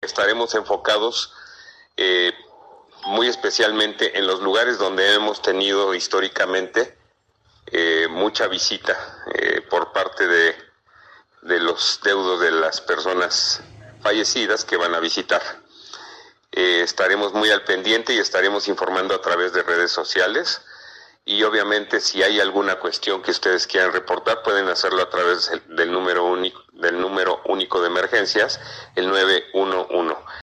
Estaremos enfocados muy especialmente en los lugares donde hemos tenido históricamente mucha visita por parte de los deudos de las personas fallecidas que van a visitar. Estaremos muy al pendiente y estaremos informando a través de redes sociales, y obviamente si hay alguna cuestión que ustedes quieran reportar pueden hacerlo a través del número único de emergencias, el 911.